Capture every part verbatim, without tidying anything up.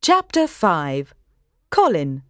Chapter five. Colin.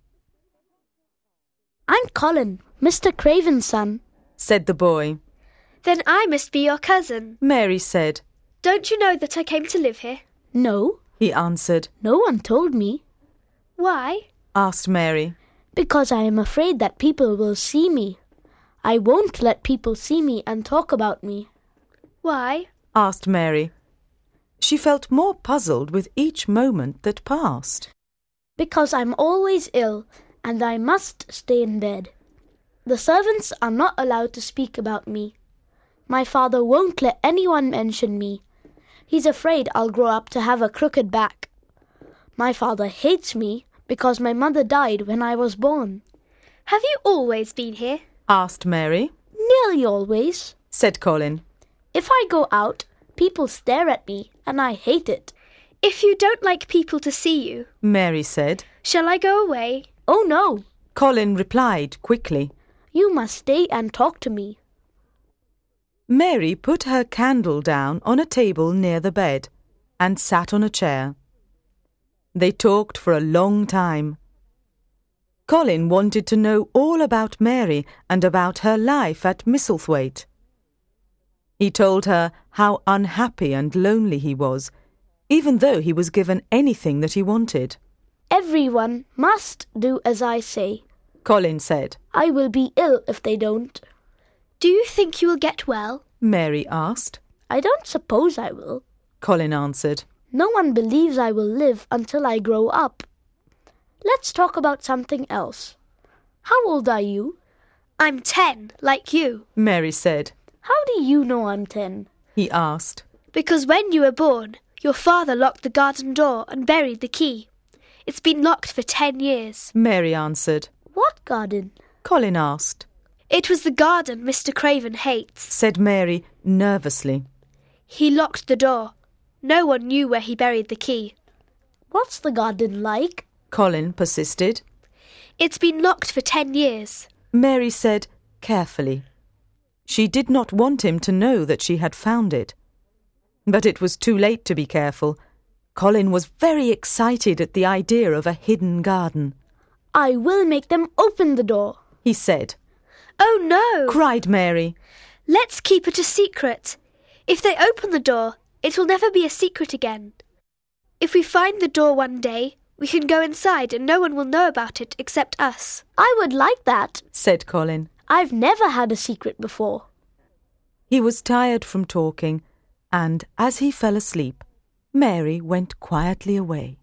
"I'm Colin, Mister Craven's son," said the boy. "Then I must be your cousin," Mary said. "Don't you know that I came to live here?" "No, He answered. no one told me." "Why?" Asked Mary. "Because I am afraid that people will see me. I won't let people see me and talk about me." "Why?" Asked Mary. She felt more puzzled with each moment that passed. "Because I'm always ill, and I must stay in bed. The servants are not allowed to speak about me. My father won't let anyone mention me. He's afraid I'll grow up to have a crooked back. My father hates me because my mother died when I was born." "Have you always been here?" Asked Mary. "Nearly always. Said Colin. If I go out, people stare at me, and I hate it." "If you don't like people to see you," Mary said. "shall I go away?" "Oh no, Colin replied quickly. you must stay and talk to me." Mary put her candle down on a table near the bed and sat on a chair. They talked for a long time. Colin wanted to know all about Mary and about her life at Misselthwaite. He told her how unhappy and lonely he was, even though he was given anything that he wanted. "Everyone must do as I say. Colin said. I will be ill if they don't." "Do you think you will get well?" Mary asked. "I don't suppose I will. Colin answered. No one believes I will live until I grow up. Let's talk about something else. How old are you?" "I'm ten, like you." Mary said. "How do you know I'm ten?" He asked. "Because when you were born, your father locked the garden door and buried the key. It's been locked for ten years. Mary answered. "What garden?" Colin asked. "It was the garden Mister Craven hates." Said Mary nervously. "He locked the door. No one knew where he buried the key." "What's the garden like?" Colin persisted. "It's been locked for ten years. Mary said carefully. She did not want him to know that she had found it. But it was too late to be careful. Colin was very excited at the idea of a hidden garden. "I will make them open the door," he said. "Oh no!" Cried Mary. "Let's keep it a secret. If they open the door, it will never be a secret again. If we find the door one day, we can go inside and no one will know about it except us." "I would like that," said Colin. "I've never had a secret before." He was tired from talking, and as he fell asleep, Mary went quietly away.